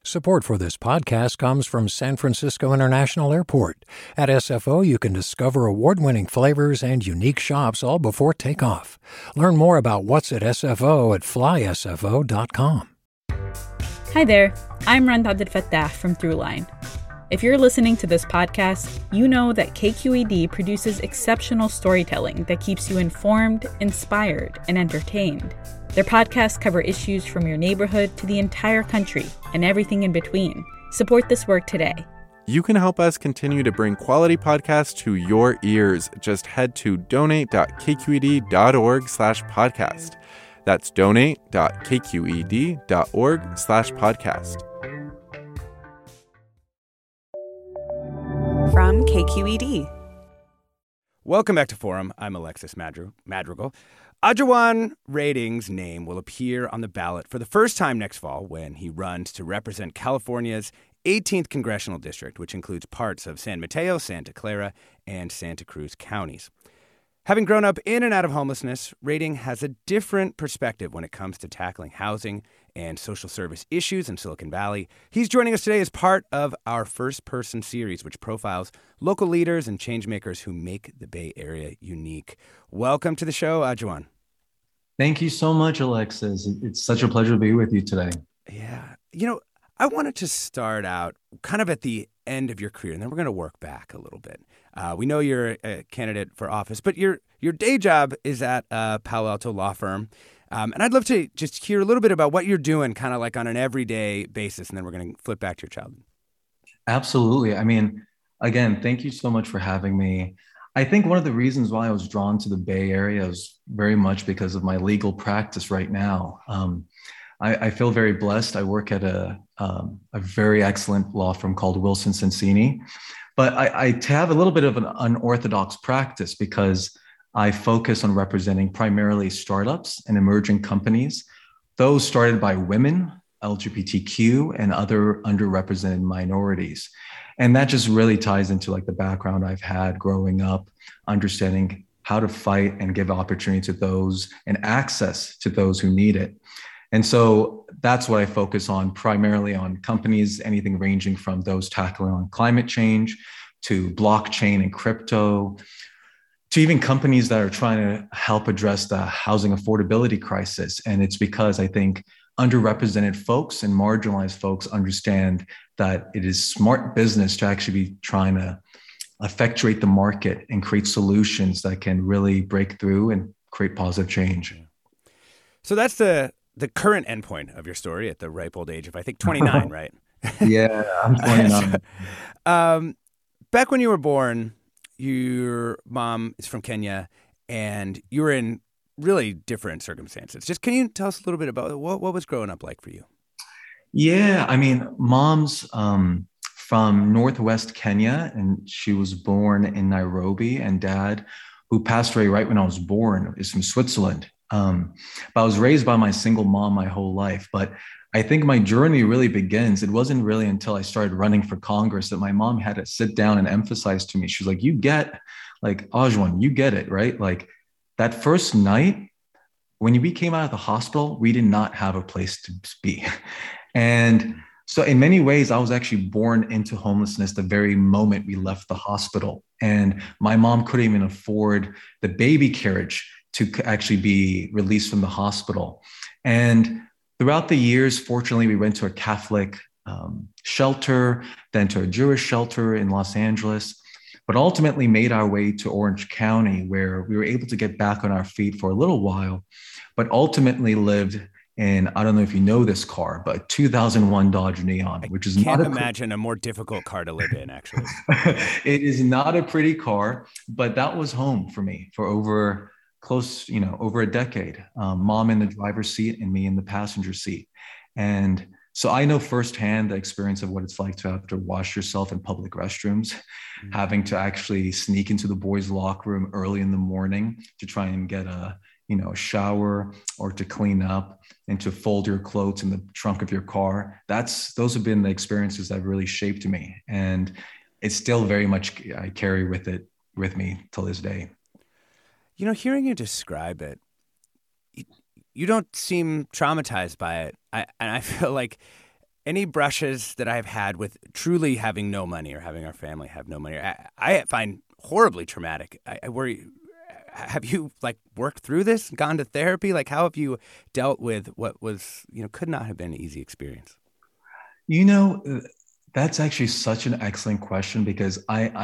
Support for this podcast comes from San Francisco International Airport. At SFO, you can discover award-winning flavors and unique shops all before takeoff. Learn more about what's at SFO at flysfo.com. Hi there, I'm Rand Abdel Fattah from Throughline. If you're listening to this podcast, you know that KQED produces exceptional storytelling that keeps you informed, inspired, and entertained. Their podcasts cover issues from your neighborhood to the entire country and everything in between. Support this work today. You can help us continue to bring quality podcasts to your ears. Just head to donate.kqed.org/podcast. That's donate.kqed.org/podcast. From KQED. Welcome back to Forum. I'm Alexis Madrigal. Ajowan Rating's name will appear on the ballot for the first time next fall when he runs to represent California's 18th congressional district, which includes parts of San Mateo, Santa Clara, and Santa Cruz counties. Having grown up in and out of homelessness, Rating has a different perspective when it comes to tackling housing and social service issues in Silicon Valley. He's joining us today as part of our First Person series, which profiles local leaders and changemakers who make the Bay Area unique. Welcome to the show, Ajowan. Thank you so much, Alexis. It's such a pleasure to be with you today. Yeah. You know, I wanted to start out kind of at the end of your career, and then we're going to work back a little bit. We know you're a candidate for office, but your day job is at a Palo Alto law firm. And I'd love to just hear a little bit about what you're doing kind of like on an everyday basis, and then we're going to flip back to your childhood. Absolutely. I mean, again, thank you so much for having me. I think one of the reasons why I was drawn to the Bay Area is very much because of my legal practice right now. I feel very blessed. I work at a very excellent law firm called Wilson Sonsini, but I have a little bit of an unorthodox practice because I focus on representing primarily startups and emerging companies, those started by women, LGBTQ, and other underrepresented minorities. And that just really ties into like the background I've had growing up, understanding how to fight and give opportunity to those and access to those who need it. And so that's what I focus on, primarily on companies, anything ranging from those tackling on climate change to blockchain and crypto, to even companies that are trying to help address the housing affordability crisis. And it's because I think underrepresented folks and marginalized folks understand that it is smart business to actually be trying to effectuate the market and create solutions that can really break through and create positive change. So that's the current endpoint of your story at the ripe old age of, I think, 29, right? Yeah, I'm 29. Back when you were born, your mom is from Kenya, and you were in really different circumstances. Just can you tell us a little bit about what was growing up like for you? Yeah, I mean, mom's from Northwest Kenya, and she was born in Nairobi, and dad, who passed away right when I was born, is from Switzerland. But I was raised by my single mom my whole life. But I think my journey really begins. It wasn't really until I started running for Congress that my mom had to sit down and emphasize to me. She was like, you get, like, Ajowan, you get it, right? Like that first night when we came out of the hospital, we did not have a place to be. And so in many ways, I was actually born into homelessness the very moment we left the hospital. And my mom couldn't even afford the baby carriage to actually be released from the hospital. And throughout the years, fortunately, we went to a Catholic shelter, then to a Jewish shelter in Los Angeles, but ultimately made our way to Orange County, where we were able to get back on our feet for a little while, but ultimately lived in, I don't know if you know this car, but a 2001 Dodge Neon, which is can't imagine a more difficult car to live in, actually. It is not a pretty car, but that was home for me for over a decade. Mom in the driver's seat and me in the passenger seat. And so I know firsthand the experience of what it's like to have to wash yourself in public restrooms, having to actually sneak into the boys' locker room early in the morning to try and get a shower or to clean up and to fold your clothes in the trunk of your car. Those have been the experiences that really shaped me. And it's still very much, I carry with me till this day. You know, hearing you describe it, you don't seem traumatized by it. And I feel like any brushes that I've had with truly having no money or having our family have no money, I find horribly traumatic. I worry. Have you worked through this, gone to therapy? How have you dealt with what was, could not have been an easy experience? That's actually such an excellent question because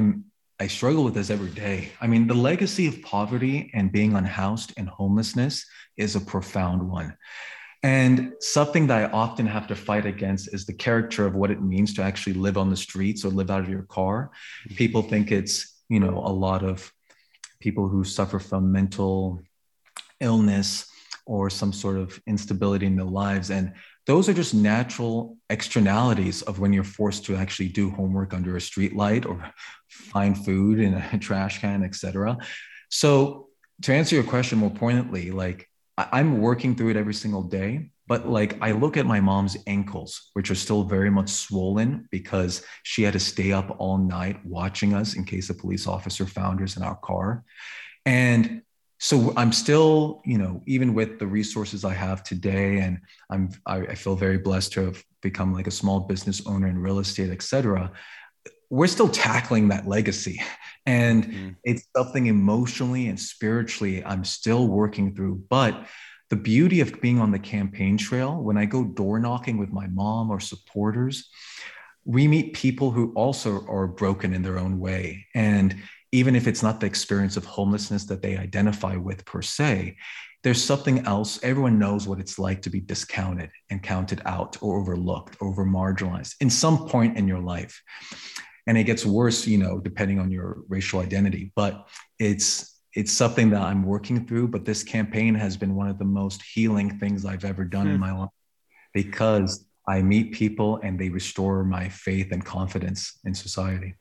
I struggle with this every day. I mean, the legacy of poverty and being unhoused and homelessness is a profound one. And something that I often have to fight against is the character of what it means to actually live on the streets or live out of your car. People think it's, a lot of people who suffer from mental illness or some sort of instability in their lives. And those are just natural externalities of when you're forced to actually do homework under a street light or find food in a trash can, etc. So to answer your question more poignantly, I'm working through it every single day, but I look at my mom's ankles, which are still very much swollen because she had to stay up all night watching us in case a police officer found us in our car. And so I'm still, even with the resources I have today, and I feel very blessed to have become a small business owner in real estate, et cetera. We're still tackling that legacy. And it's something emotionally and spiritually I'm still working through. But the beauty of being on the campaign trail, when I go door knocking with my mom or supporters, we meet people who also are broken in their own way. And even if it's not the experience of homelessness that they identify with per se, there's something else. Everyone knows what it's like to be discounted and counted out or overlooked, over marginalized in some point in your life. And it gets worse, depending on your racial identity. But it's something that I'm working through. But this campaign has been one of the most healing things I've ever done in my life because I meet people and they restore my faith and confidence in society.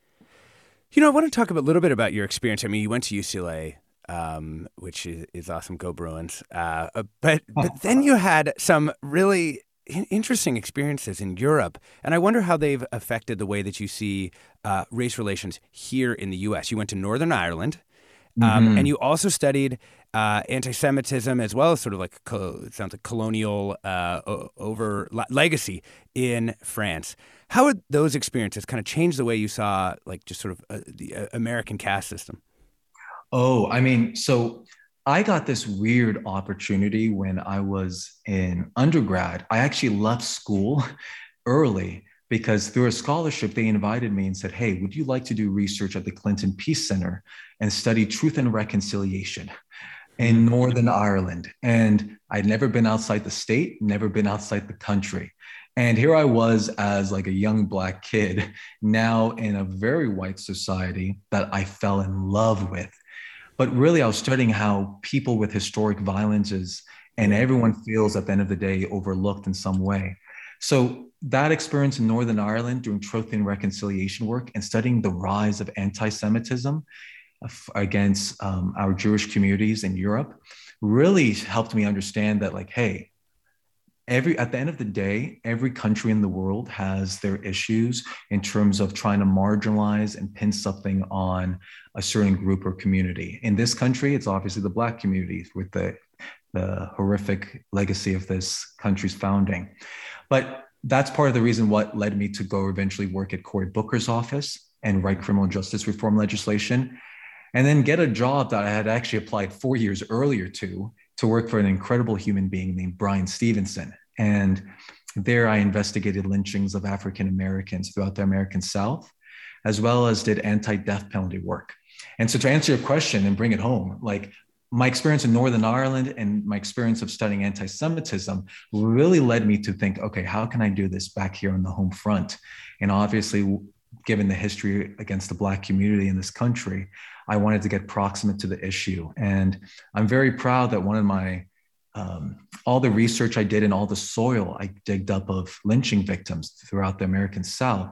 I want to talk a little bit about your experience. I mean, you went to UCLA, which is awesome. Go Bruins. But then you had some really interesting experiences in Europe. And I wonder how they've affected the way that you see race relations here in the U.S. You went to Northern Ireland, and you also studied anti-Semitism as well as sort of it sounds like colonial legacy in France. How would those experiences kind of change the way you saw just sort of the American caste system? Oh, I mean, so I got this weird opportunity when I was in undergrad. I actually left school early because through a scholarship, they invited me and said, hey, would you like to do research at the Clinton Peace Center and study truth and reconciliation in Northern Ireland? And I'd never been outside the state, never been outside the country. And here I was as a young Black kid, now in a very white society that I fell in love with. But really, I was studying how people with historic violences and everyone feels at the end of the day overlooked in some way. So that experience in Northern Ireland doing truth and reconciliation work and studying the rise of anti-Semitism against our Jewish communities in Europe really helped me understand that hey, at the end of the day, every country in the world has their issues in terms of trying to marginalize and pin something on a certain group or community. In this country, it's obviously the Black community with the horrific legacy of this country's founding. But that's part of the reason what led me to go eventually work at Cory Booker's office and write criminal justice reform legislation, and then get a job that I had actually applied 4 years earlier to work for an incredible human being named Bryan Stevenson. And there I investigated lynchings of African Americans throughout the American South, as well as did anti-death penalty work. And so to answer your question and bring it home, my experience in Northern Ireland and my experience of studying anti-Semitism really led me to think, okay, how can I do this back here on the home front? And obviously, given the history against the Black community in this country, I wanted to get proximate to the issue. And I'm very proud that one of my, all the research I did and all the soil I digged up of lynching victims throughout the American South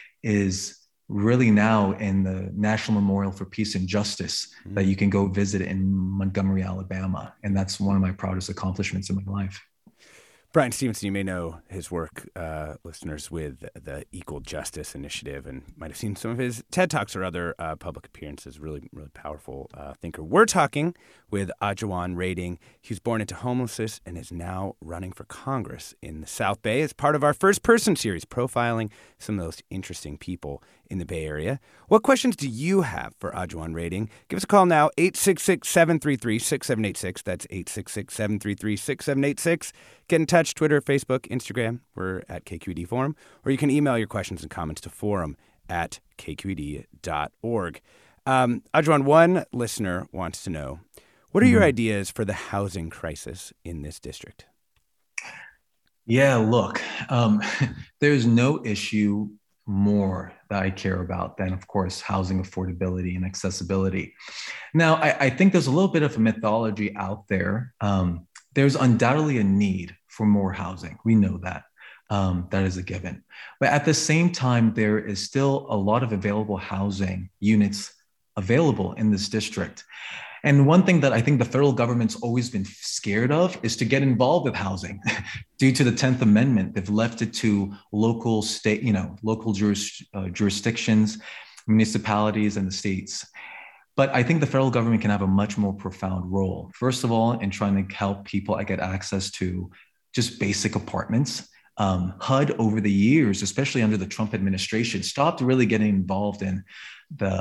is really now in the National Memorial for Peace and Justice that you can go visit in Montgomery, Alabama. And that's one of my proudest accomplishments in my life. Bryan Stevenson, you may know his work, listeners, with the Equal Justice Initiative, and might have seen some of his TED Talks or other public appearances. Really, really powerful thinker. We're talking with Ajawan Rating. He was born into homelessness and is now running for Congress in the South Bay as part of our First Person series, profiling some of those interesting people in the Bay Area. What questions do you have for Ajawan Rating? Give us a call now, 866-733-6786. That's 866-733-6786. Get in touch, Twitter, Facebook, Instagram. We're at KQED Forum. Or you can email your questions and comments to forum@kqed.org. Ajawan, one listener wants to know, what are your ideas for the housing crisis in this district? Yeah, look, there's no issue more that I care about than, of course, housing affordability and accessibility. Now, I think there's a little bit of a mythology out there. There's undoubtedly a need for more housing. We know that. That is a given. But at the same time, there is still a lot of available housing units available in this district. And one thing that I think the federal government's always been scared of is to get involved with housing. Due to the 10th Amendment, they've left it to local jurisdictions, municipalities, and the states. But I think the federal government can have a much more profound role. First of all, in trying to help people get access to just basic apartments. HUD over the years, especially under the Trump administration, stopped really getting involved in the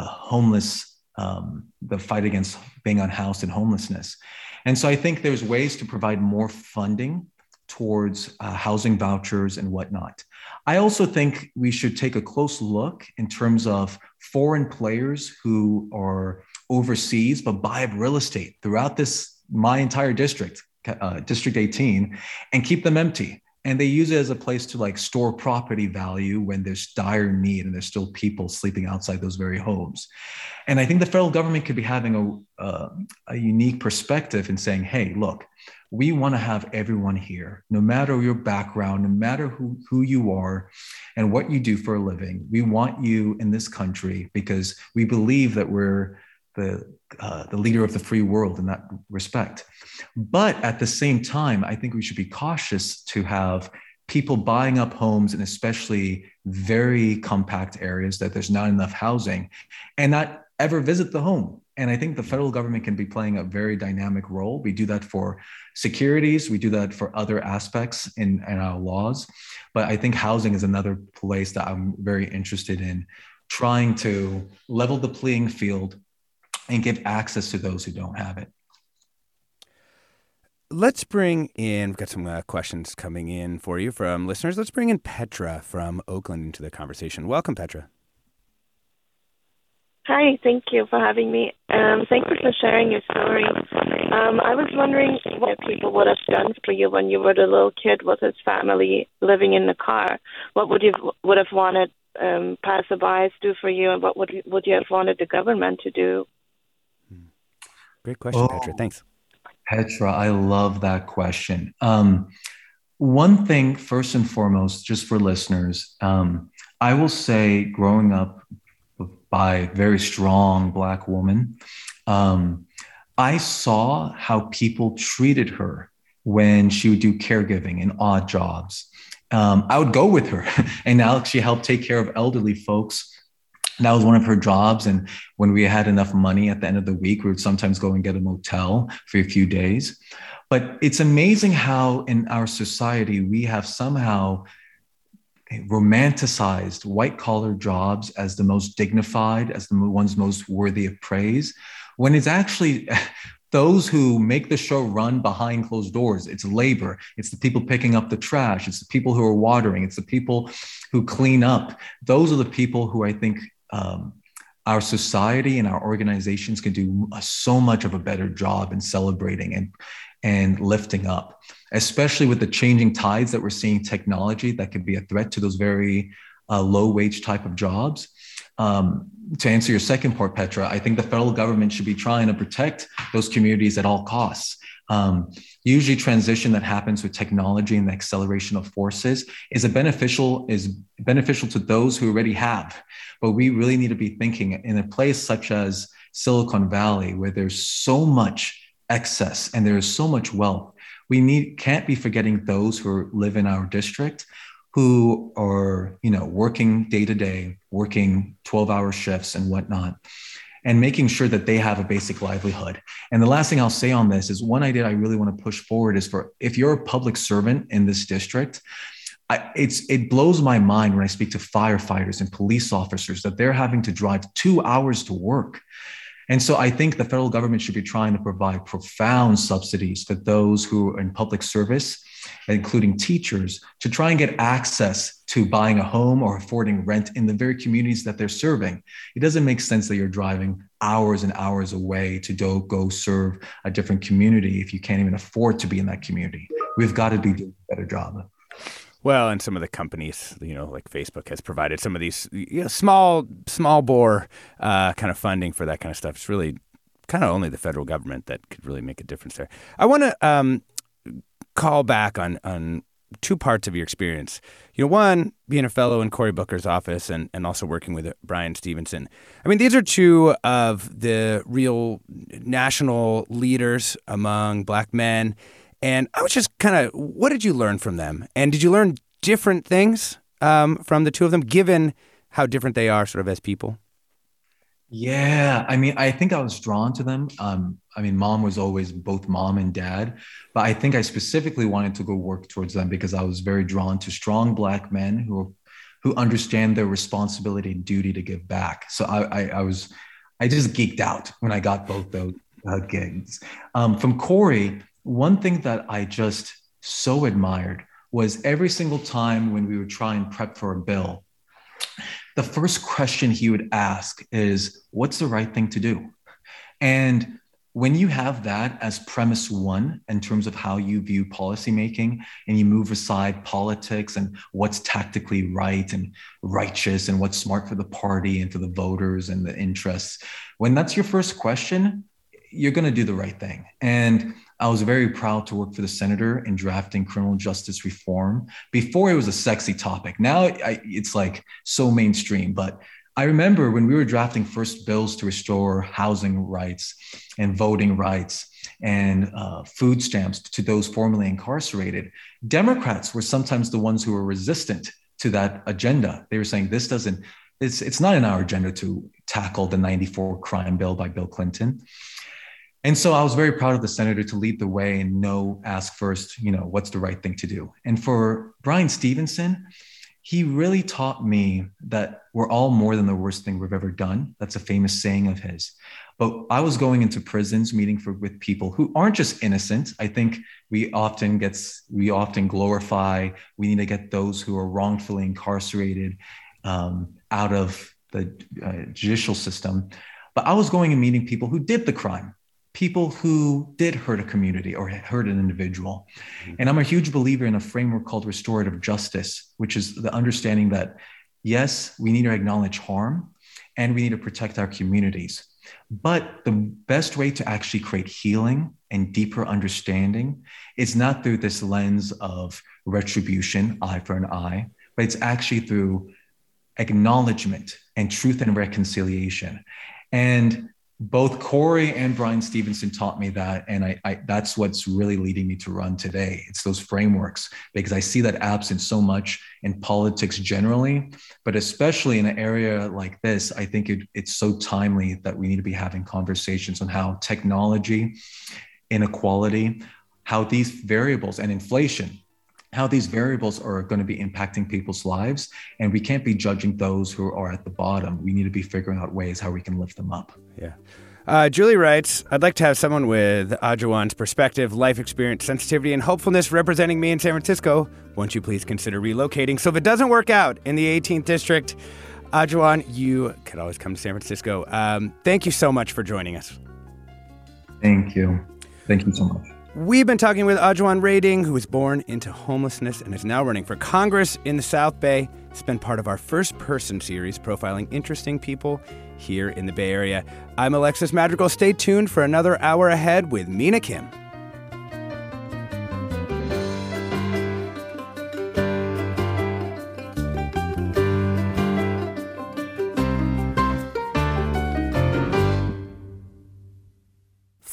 fight against being unhoused and homelessness. And so I think there's ways to provide more funding towards housing vouchers and whatnot. I also think we should take a close look in terms of foreign players who are overseas but buy real estate throughout my entire district, District 18, and keep them empty. And they use it as a place to store property value when there's dire need and there's still people sleeping outside those very homes. And I think the federal government could be having a unique perspective in saying, hey, look, we want to have everyone here, no matter your background, no matter who you are and what you do for a living. We want you in this country because we believe that we're the leader of the free world in that respect. But at the same time, I think we should be cautious to have people buying up homes in especially very compact areas that there's not enough housing and not ever visit the home. And I think the federal government can be playing a very dynamic role. We do that for securities. We do that for other aspects in our laws. But I think housing is another place that I'm very interested in trying to level the playing field and give access to those who don't have it. Let's bring in, we've got some questions coming in for you from listeners. Let's bring in Petra from Oakland into the conversation. Welcome, Petra. Hi, thank you for having me. Thank you for sharing your story. I was wondering what people would have done for you when you were the little kid with his family living in the car. What would have wanted passerbys do for you, and what would you have wanted the government to do? Great question, Petra. Thanks. Petra, I love that question. One thing, first and foremost, just for listeners, I will say growing up by a very strong Black woman, I saw how people treated her when she would do caregiving and odd jobs. I would go with her and now she helped take care of elderly folks. That was one of her jobs. And when we had enough money at the end of the week, we would sometimes go and get a motel for a few days. But it's amazing how in our society, we have somehow romanticized white-collar jobs as the most dignified, as the ones most worthy of praise, when it's actually those who make the show run behind closed doors. It's labor. It's the people picking up the trash. It's the people who are watering. It's the people who clean up. Those are the people who I think our society and our organizations can do so much of a better job in celebrating and lifting up, especially with the changing tides that we're seeing technology that could be a threat to those very low wage type of jobs. To answer your second part, Petra, I think the federal government should be trying to protect those communities at all costs. Usually transition that happens with technology and the acceleration of forces is beneficial to those who already have. But we really need to be thinking in a place such as Silicon Valley, where there's so much excess and there is so much wealth. can't be forgetting those who live in our district, who are, working day to day, working 12-hour shifts and whatnot, and making sure that they have a basic livelihood. And the last thing I'll say on this is one idea I really want to push forward is if you're a public servant in this district, it blows my mind when I speak to firefighters and police officers that they're having to drive 2 hours to work. And so I think the federal government should be trying to provide profound subsidies for those who are in public service, including teachers, to try and get access to buying a home or affording rent in the very communities that they're serving. It doesn't make sense that you're driving hours and hours away to go serve a different community if you can't even afford to be in that community. We've got to be doing a better job. Well, and some of the companies, like Facebook has provided some of these small bore kind of funding for that kind of stuff. It's really kind of only the federal government that could really make a difference there. I want to call back on two parts of your experience. One, being a fellow in Cory Booker's office and also working with Bryan Stevenson. I mean, these are two of the real national leaders among Black men. And I was just what did you learn from them? And did you learn different things from the two of them, given how different they are sort of as people? Yeah, I mean, I think I was drawn to them. Mom was always both mom and dad, but I think I specifically wanted to go work towards them because I was very drawn to strong Black men who understand their responsibility and duty to give back. So I just geeked out when I got both those gigs. From Cory, one thing that I just so admired was every single time when we would try and prep for a bill, the first question he would ask is, what's the right thing to do? And when you have that as premise one in terms of how you view policymaking and you move aside politics and what's tactically right and righteous and what's smart for the party and for the voters and the interests, when that's your first question, you're going to do the right thing. And I was very proud to work for the senator in drafting criminal justice reform. Before it was a sexy topic. Now it's like so mainstream. But I remember when we were drafting first bills to restore housing rights and voting rights and food stamps to those formerly incarcerated, Democrats were sometimes the ones who were resistant to that agenda. They were saying it's not in our agenda to tackle the 94 crime bill by Bill Clinton. And so I was very proud of the senator to lead the way and ask first, what's the right thing to do? And for Bryan Stevenson, he really taught me that we're all more than the worst thing we've ever done. That's a famous saying of his. But I was going into prisons, meeting with people who aren't just innocent. I think we often glorify, we need to get those who are wrongfully incarcerated out of the judicial system. But I was going and meeting people who did the crime, people who did hurt a community or hurt an individual. And I'm a huge believer in a framework called restorative justice, which is the understanding that, yes, we need to acknowledge harm and we need to protect our communities. But the best way to actually create healing and deeper understanding is not through this lens of retribution, eye for an eye, but it's actually through acknowledgement and truth and reconciliation. And both Cory and Bryan Stevenson taught me that, and I that's what's really leading me to run today. It's those frameworks, because I see that absent so much in politics generally, but especially in an area like this. I think it's so timely that we need to be having conversations on how technology, inequality, how these variables, and inflation, how these variables are going to be impacting people's lives. And we can't be judging those who are at the bottom. We need to be figuring out ways how we can lift them up. Yeah. Julie writes, I'd like to have someone with Ajowan's perspective, life experience, sensitivity, and hopefulness representing me in San Francisco. Won't you please consider relocating? So if it doesn't work out in the 18th district, Ajowan, you could always come to San Francisco. Thank you so much for joining us. Thank you. Thank you so much. We've been talking with Ajowan Rading, who was born into homelessness and is now running for Congress in the South Bay. It's been part of our First Person series profiling interesting people here in the Bay Area. I'm Alexis Madrigal. Stay tuned for another hour ahead with Mina Kim.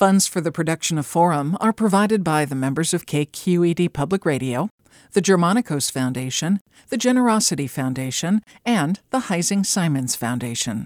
Funds for the production of Forum are provided by the members of KQED Public Radio, the Germanicos Foundation, the Generosity Foundation, and the Heising Simons Foundation.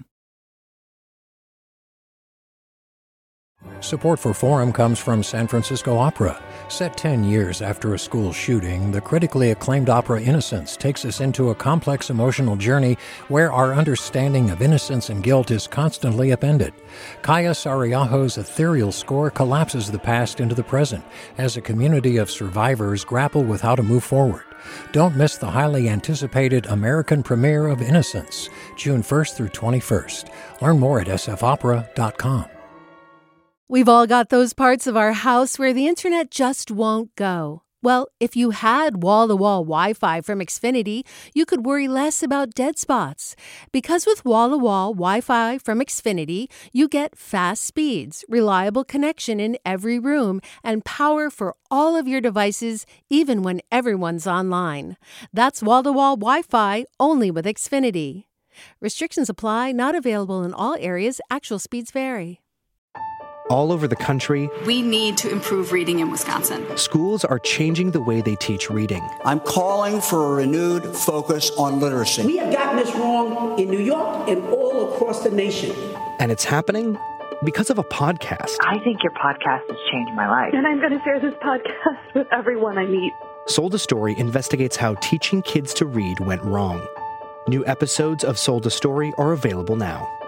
Support for Forum comes from San Francisco Opera. Set 10 years after a school shooting, the critically acclaimed opera Innocence takes us into a complex emotional journey where our understanding of innocence and guilt is constantly upended. Kaya Sariaho's ethereal score collapses the past into the present as a community of survivors grapple with how to move forward. Don't miss the highly anticipated American premiere of Innocence, June 1st through 21st. Learn more at sfopera.com. We've all got those parts of our house where the internet just won't go. Well, if you had wall-to-wall Wi-Fi from Xfinity, you could worry less about dead spots. Because with wall-to-wall Wi-Fi from Xfinity, you get fast speeds, reliable connection in every room, and power for all of your devices, even when everyone's online. That's wall-to-wall Wi-Fi only with Xfinity. Restrictions apply, not available in all areas. Actual speeds vary. All over the country, we need to improve reading in Wisconsin. Schools are changing the way they teach reading. I'm calling for a renewed focus on literacy. We have gotten this wrong in New York and all across the nation. And it's happening because of a podcast. I think your podcast has changed my life. And I'm going to share this podcast with everyone I meet. Sold a Story investigates how teaching kids to read went wrong. New episodes of Sold a Story are available now.